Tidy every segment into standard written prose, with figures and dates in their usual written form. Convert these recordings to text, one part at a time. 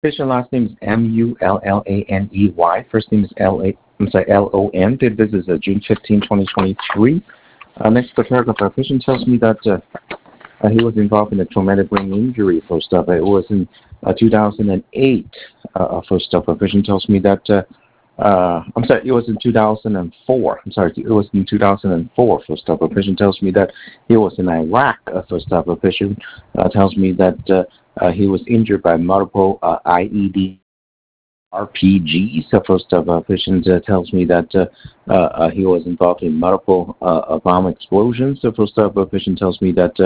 Patient last name is Mullaney. First name is Lon. Date of visit is June 15, 2023. Next paragraph. Patient tells me that he was involved in a traumatic brain injury. First up, it was in 2008. First up, patient tells me that. I'm sorry, it was in 2004. I'm sorry, it was in 2004. First up, patient tells me that he was in Iraq. First up, patient tells me that he was injured by multiple IED RPGs. First up, patient tells me that he was involved in multiple bomb explosions. First up, patient tells me that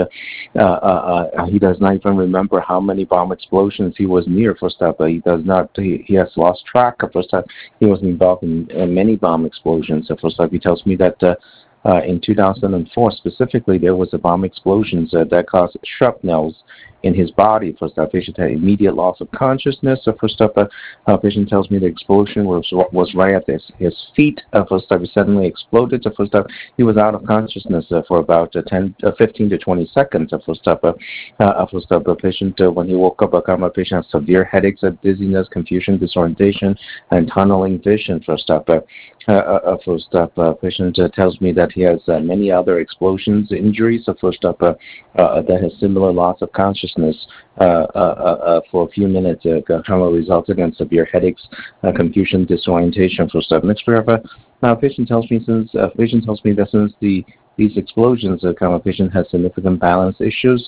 he does not even remember how many bomb explosions he was near. First up, he does not. He has lost track. First up, he was involved in many bomb explosions. First up, he tells me that in 2004 specifically, there was a bomb explosion that caused shrapnels in his body. First up, patient had immediate loss of consciousness. First up, patient tells me the explosion was right at his feet. First up, he suddenly exploded. First up, he was out of consciousness for about 15 to 20 seconds. First up, patient when he woke up, patient has severe headaches, dizziness, confusion, disorientation, and tunneling vision. First up, patient tells me that he has many other explosions, injuries. First up, that has similar loss of consciousness for a few minutes, resulting in severe headaches, confusion, disorientation. First up, next paragraph. Patient tells me that since these explosions, patient has significant balance issues,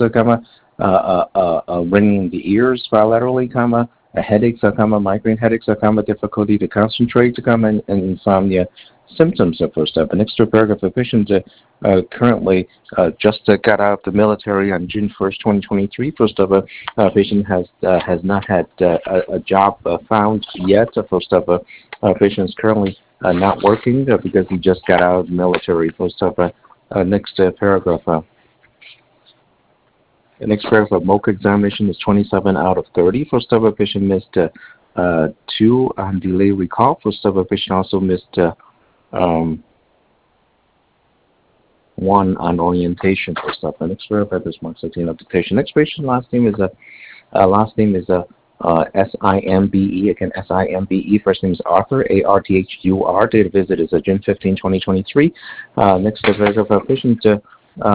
ringing in the ears bilaterally, headaches, migraine headaches, difficulty to concentrate, and insomnia symptoms. First up, next paragraph. The patient currently just got out of the military on June 1st, 2023. First up, patient has not had a job found yet. First up, patient is currently not working because he just got out of the military. First up, next paragraph. The next paragraph, MOCA examination is 27 out of 30. First up, patient missed 2 on delay recall. First up, patient also missed 1 on orientation. First up, the next paragraph is marks 18 of the patient. Next patient last name is Simbe. Again, Simbe. First name is Arthur, Arthur. Date of visit is June 15, 2023. Next paragraph, patient date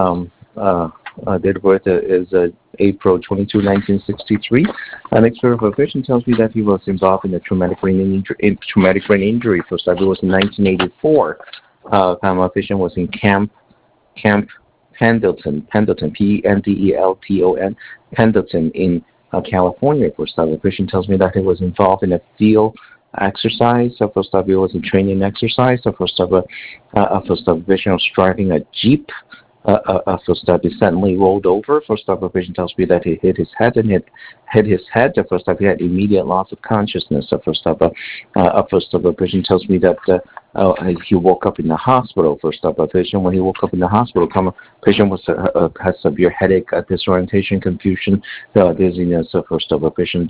of birth is April 22, 1963. Next paragraph, patient tells me that he was involved in a traumatic brain injury. First up, it was in 1984. Patient was in Camp Pendleton, Pendelton, Pendleton in California. First up, the patient tells me that he was involved in a field exercise. First up, it was a training exercise. First up, the patient was driving a Jeep. First up, he suddenly rolled over. First up, the patient tells me that he hit his head and hit his head. First up, he had immediate loss of consciousness. First up, the patient tells me that he woke up in the hospital. First up, patient when he woke up in the hospital, patient had severe headache, disorientation, confusion, dizziness. First up, patient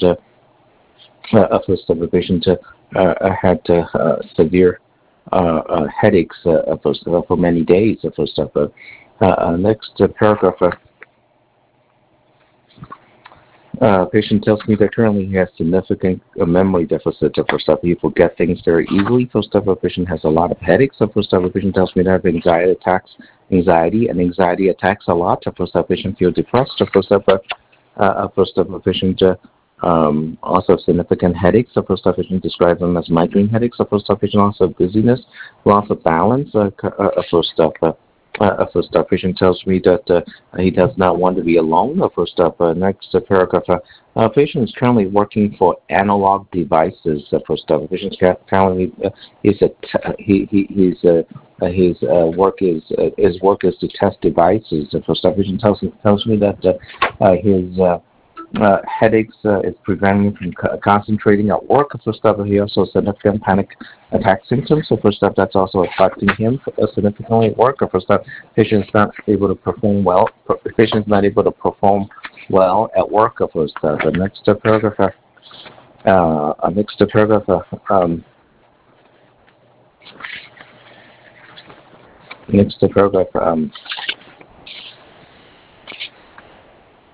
had severe headaches for many days. First up. Next paragraph. Patient tells me that currently he has significant memory deficit. First up, he forget things very easily. First up, patient has a lot of headaches. First up, patient tells me that anxiety attacks a lot. First up, patient feel depressed. First up, patient also significant headaches. First up, patient describes them as migraine headaches. First up, patient also dizziness, loss of balance. First up, patient tells me that he does not want to be alone. First up, next paragraph. Patient is currently working for Analog Devices. First up, patient currently his work is to test devices. First up, patient tells me that his headaches is preventing him from concentrating at work. First up, he also has significant panic attack symptoms. So first up, that's also affecting him significantly at work. First up, patient's not able to perform well. Patient's not able to perform well at work. First up, the next paragraph.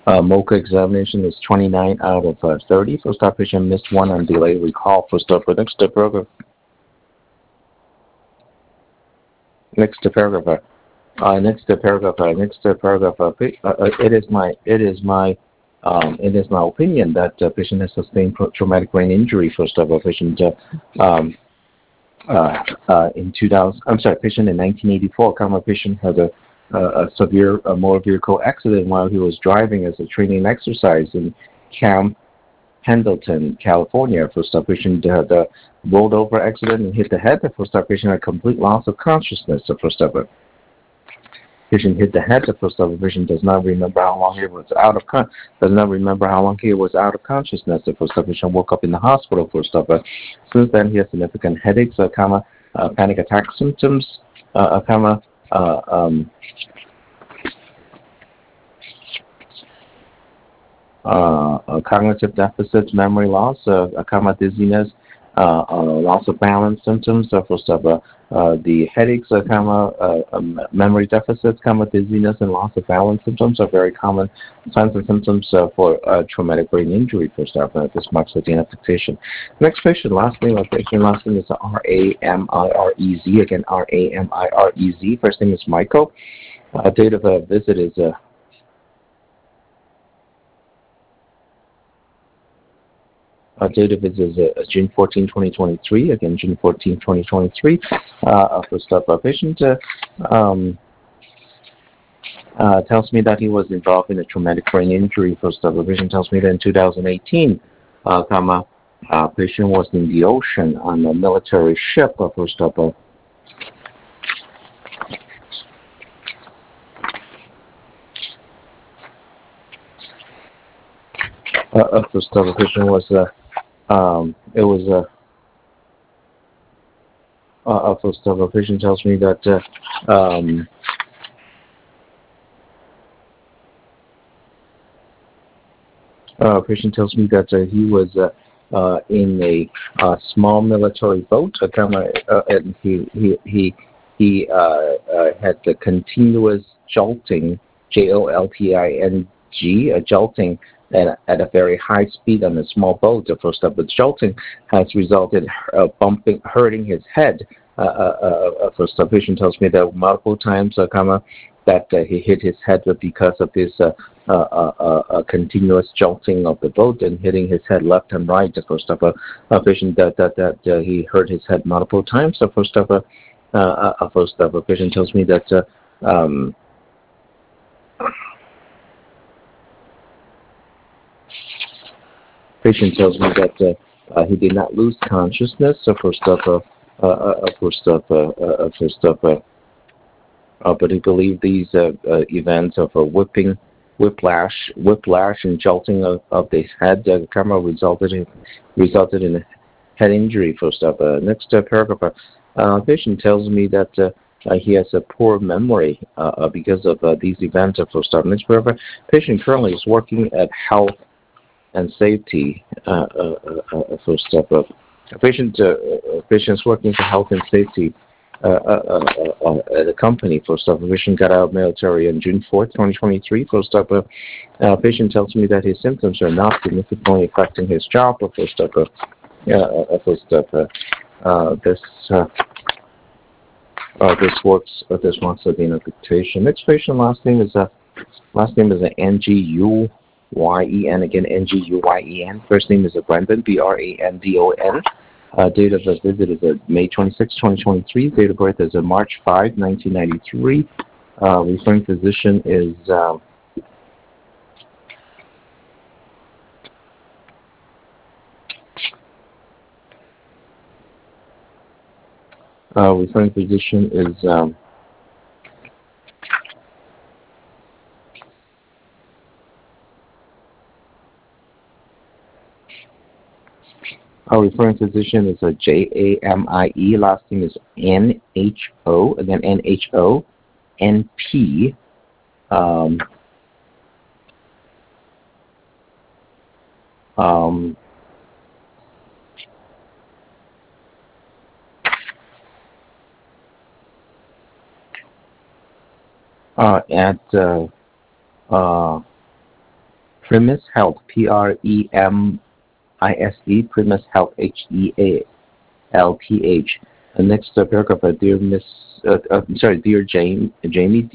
MOCA examination is 29 out of 30. First up, patient missed one on delayed recall. First up, next paragraph. Next paragraph. Next paragraph. It is my opinion that patient has sustained traumatic brain injury. First of all, patient in 2000. I'm sorry, patient in 1984. Patient had a severe motor vehicle accident while he was driving as a training exercise in Camp Pendleton, California. First up, patient had a rolled over accident and hit the head. The first up, patient had complete loss of consciousness. The first up, patient hit the head. The first up, patient does not remember how long he was out of consciousness. The first up, patient woke up in the hospital. First up, since then he has significant headaches, panic attack symptoms, cognitive deficits, memory loss, dizziness, loss of balance symptoms. First of the headaches, memory deficits, dizziness, and loss of balance symptoms are very common signs and symptoms for traumatic brain injury. First of this marks the identification. Next patient, last name is Ramirez. Again, Ramirez. First name is Michael. Date of visit is date of visit is June 14, 2023. Again, June 14, 2023. First up, patient tells me that he was involved in a traumatic brain injury. First up, patient tells me that in 2018, patient was in the ocean on a military ship. First up, patient was first up, patient tells me that patient tells me that he was in a small military boat, and he had the continuous jolting, jolting, jolting at a very high speed on a small boat. The first up, the jolting has resulted hurting his head. First up, patient tells me that multiple times, that he hit his head because of this continuous jolting of the boat and hitting his head left and right. The first of patient that he hurt his head multiple times. The first of patient tells me that patient tells me that he did not lose consciousness. So but he believed these events of whiplash, and jolting of the head resulted in a head injury. First up, next paragraph. Patient tells me that he has a poor memory because of these events. First up, next paragraph. Patient currently is working at health and safety. First up, patient is working for health and safety at a company. First up, patient got out of military on June 4th, 2023. First up, patient tells me that his symptoms are not significantly affecting his job. First up, this marks the identification. Next patient last name is Nguyen. Again, Nguyen. First name is Brandon, Brandon. Date of visit is May 26, 2023. Date of birth is March 5, 1993. Referring physician is our referring physician is Jamie. Last name is Nho. Again, Nho-NP. At Premise Health, Premise, Premise Health, Health. Next paragraph, dear Miss, dear Jamie,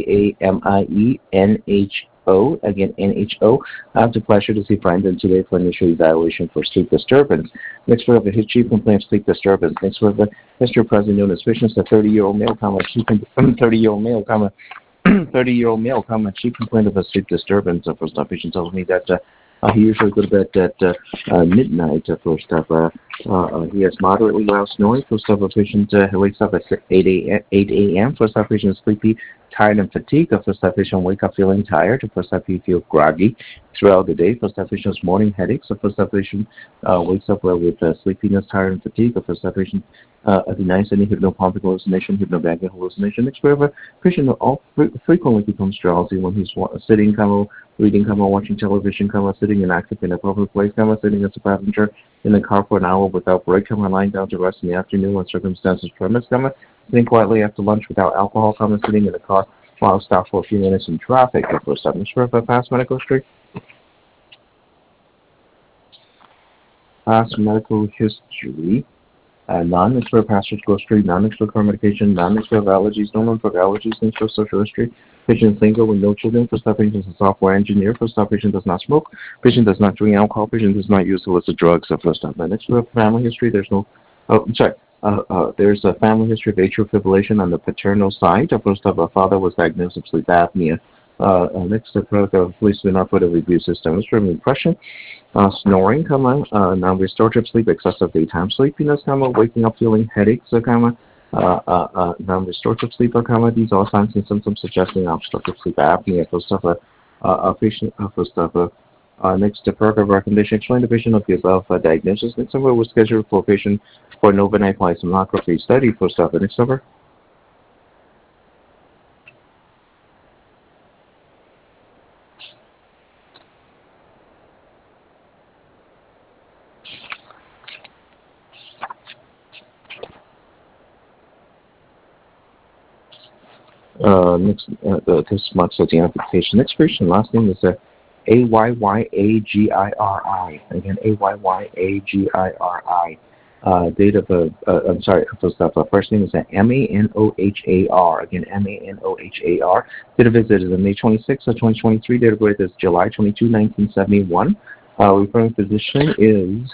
Jamie, again NHO. I have the pleasure to see Brandon today for initial evaluation for sleep disturbance. Next paragraph, his chief complaint of sleep disturbance. Next paragraph, Mr. President, known as patients, a 30-year-old male, 30-year-old male, 30-year-old male, chief complaint of a sleep disturbance. First off, patient tells me that he usually goes to bed at midnight. First off, he has moderately loud snoring. First off, a patient wakes up at 8 a.m. First off, patient is sleepy, tired, and fatigued. First off, patient wake up feeling tired. First off, he feels groggy throughout the day. First off, patient has morning headaches. First off, patient wakes up with sleepiness, tired, and fatigue. First off, patient denies any hypnopompic hallucination, hypnobagging hallucination. Next paragraph, patient frequently becomes drowsy when he's sitting, reading, watching television, sitting inactive in a public place, sitting as a passenger in the car for an hour without break, lying down to rest in the afternoon when circumstances permit, sitting quietly after lunch without alcohol, sitting in the car while stopped for a few minutes in traffic. First up, next paragraph, past medical history. Past medical history. Non-extra passage history, non-extra car medication, non-extra allergies, no non-drug allergies, extra social history. Patient single with no children. First up, patient is a software engineer. First up, patient does not smoke. Patient does not drink alcohol. Patient does not use illicit drugs. First up, next to family history, there's no. There's a family history of atrial fibrillation on the paternal side. First up, a father was diagnosed with sleep apnea. Next to police do not put a review system. It's from impression. Snoring, non-restorative sleep, excessive daytime sleepiness, waking up feeling headaches, non-restorative sleep, these are all signs and symptoms suggesting obstructive sleep apnea. First of next to paragraph recommendation, explain the patient of the above diagnosis. Next number was scheduled for a patient for an overnight polysomnography study. First off, next number. This marks the identification. Next patient last name is Ayyagiri. Again, Ayyagiri. Date of first name is Manohar. Again, Manohar. Date of visit is May 26, 2023. Date of birth is July 22, 1971. Referring physician is.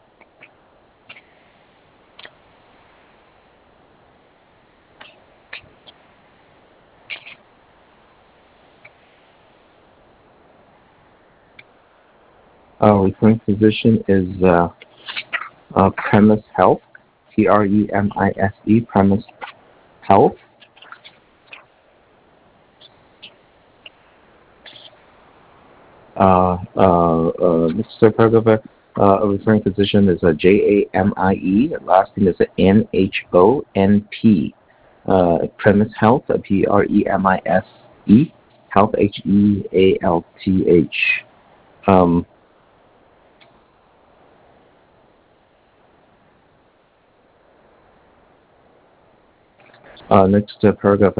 Referring physician is Premise Health, Premise, Premise Health. Next paragraph, referring physician is Jamie. Last name is Nhonp. Premise Health, Premise, Health, Health. Next paragraph,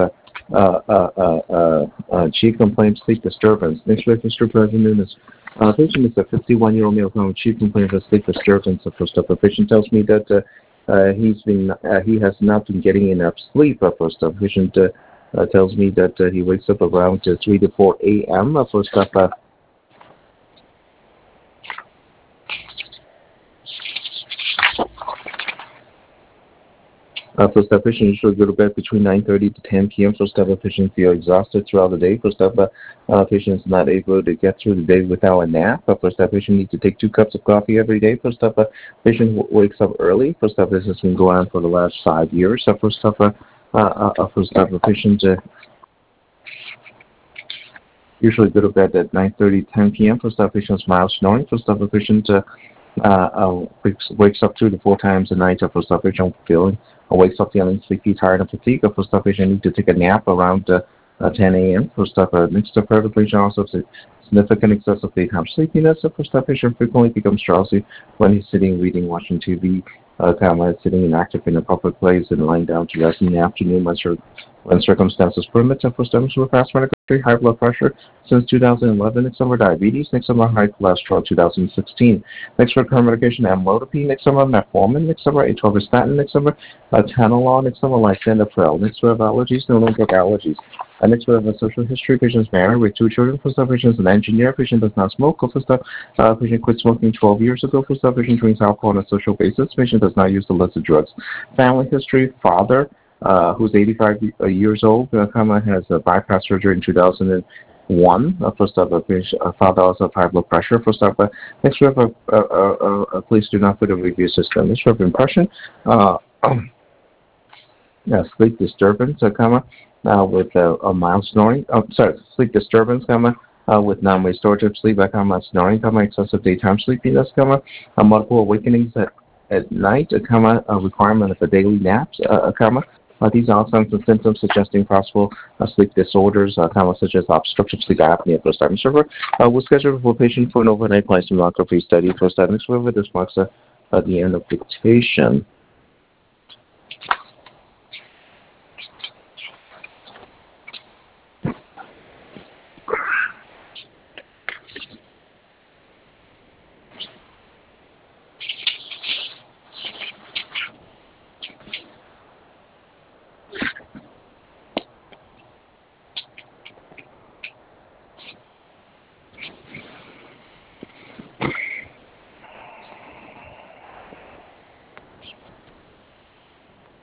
chief complaint sleep disturbance. Next Mr. President is patient is a 51-year-old male chief complaint of sleep disturbance. First up, a patient tells me that he has not been getting enough sleep. First up, patient tells me that he wakes up around 3 to 4 a.m. First up. First up, patient usually go to bed between 9:30 to 10 p.m. First up, patient feel exhausted throughout the day. First up, patient is not able to get through the day without a nap. First up, patient needs to take 2 cups of coffee every day. First up, patient wakes up early. First up, this has been going on for the last 5 years. First up, patient usually go to bed at 9:30, 10 p.m. First up, patient mild snoring. First up, patient wakes up 2 to 4 times a night. First up, patient wakes up feeling sleepy, tired, and fatigued. First up, patient need to take a nap around 10 a.m. First up, next to private patient also significant excessive daytime sleepiness. First up, patient frequently becomes drowsy when he's sitting, reading, watching TV, sitting inactive in a public place and lying down to rest in the afternoon when when circumstances permit, and for symptoms with fast medical history, high blood pressure since 2011, next number diabetes, next number high cholesterol 2016, next for current medication amlodipine, next number metformin, next number atorvastatin, next number atenolol, next number lisinopril, next we have allergies, no longer allergies. Next we have a social history, patient's married with 2 children, for stuff, patient's an engineer, patient does not smoke, for stuff, patient quit smoking 12 years ago, for stuff, patient drinks alcohol on a social basis, patient does not use illicit drugs. Family history, father, who's 85 years old, has a bypass surgery in 2001. First up, a father also have high blood pressure. First up, next we have please do not put a review system. Next we have impression, sleep disturbance, with a mild snoring. Sleep disturbance, with non-restorative sleep, snoring, excessive daytime sleepiness, multiple awakenings at night, a requirement of a daily naps, these are signs and symptoms suggesting possible sleep disorders, such as obstructive sleep apnea. First time server was scheduled for a patient for an overnight polysomnography study. First time server. This marks the end of dictation.